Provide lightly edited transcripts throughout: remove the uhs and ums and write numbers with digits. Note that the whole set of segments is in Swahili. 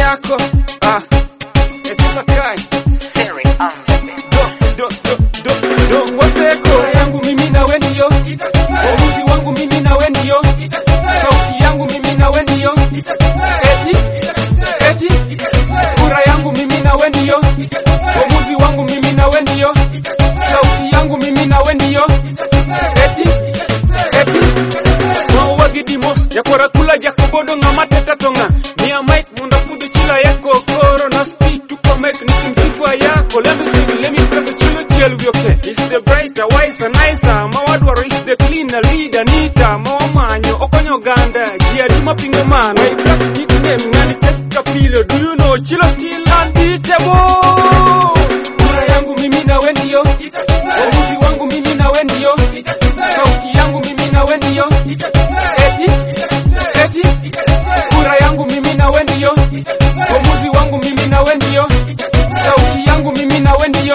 yako. Sasa kai Siri wote kura yangu mimi na wewe ndio, uamuzi wangu mimi na wewe ndio, sauti yangu mimi na wewe ndio, eti kura yangu mimi na wewe ndio, uamuzi wangu mimi na wewe ndio, sauti yangu mimi na wewe ndio, eti wagidimo yakora kula jakobodo ngamate tatonga mia mic munda kudu chila yako koro na speed to make nikimsifu yako. Let me press a chilo chill vyoke. It's the brighter, wiser, nicer. Mawadwaro is the cleaner, leader, neater. Mawamanyo, okonyo ganda. Jiadima pingaman. My class nickname, ngani test kapilo. Do you know chilo still unbeatable? Kura yangu mimi na wewe ndio, uamuzi wangu mimi na wewe ndio, sauti yangu mimi na wewe ndio, eti kura yangu mimi na wewe ndio, uamuzi wangu mimi na wewe ndio, sauti yangu mimi na wewe ndio,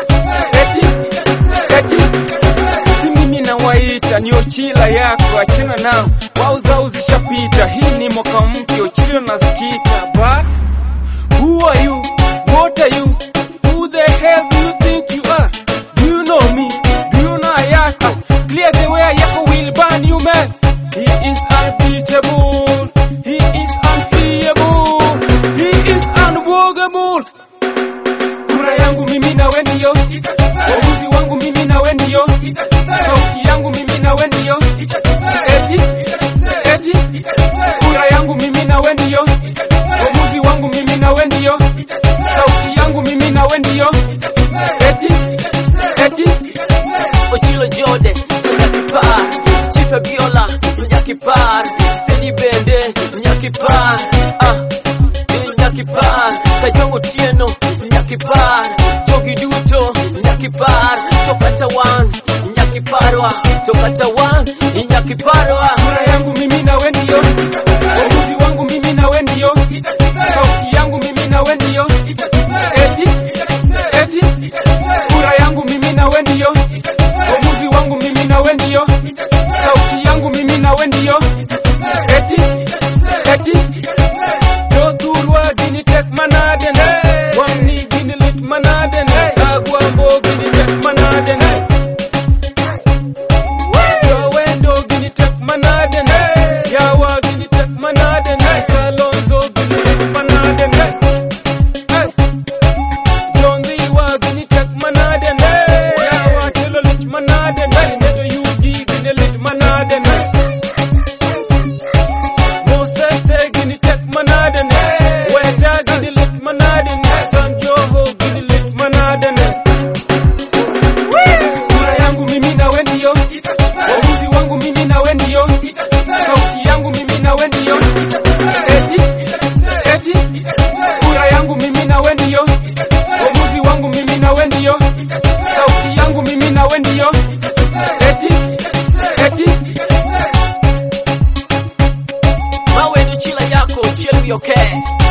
eti si mimi na waita ni ochila yako, achana nao wao zao zishapita. Hii ni mwaka mpya, ochilo nasikika. But who are you? What are you? Who the hell do you think you are? Do you know me? Do you know Ayako? Clear the way Ayako will burn you, man. He is unbeatable. He is unfeasible. He is unwalkable. Kura yangu mimi na wewe ndio, uamuzi wangu mimi na wewe ndio, sauti yangu mimi na wewe ndio, eti kura yangu mimi na wewe ndio, uamuzi wangu mimi na wewe ndio, sauti yangu mimi na wewe ndio, eti Ochilo Jode, Nyakipar, Chief Biola, Nyakipar, Sedi Bende, Nyakipar, Nyakipar, Kajongo Tieno, Nyakipar, Jogi Duto, Nyakipar, Tokatawan, Nyakiparwa, Tokatawan, Nyakiparwa. Kura yangu mimi na wewe ndio, uamuzi wangu mimi na wewe ndio, sauti yangu mimi na wewe ndio, eti kura yangu mimi na wewe ndio, uamuzi wangu mimi na wewe ndio, sauti yangu mimi na wewe ndio, eti do turwa gini tek manaden, wamni gini lit manaden, agwambo gini tek manaden, yo wendo gini tek manaden, yawa gini tek manaden, kalonzo gini lit manaden, jondiwa gini tek manaden, yawa telo lit manaden, neto yugi gini lit manaden, Moses gini tek manaden, weta gini lit manaden, San Joho gini lit manaden. Kura yangu mimi na wewe ndio, uamuzi wangu mimi na wewe ndio, sauti yangu mimi na wewe ndio, eti kura yangu mimi na wewe ndio, uamuzi wangu mimi na wewe ndio, sauti yangu mimi na wewe ndio, eti Mawe ndo chila yako, chill okay.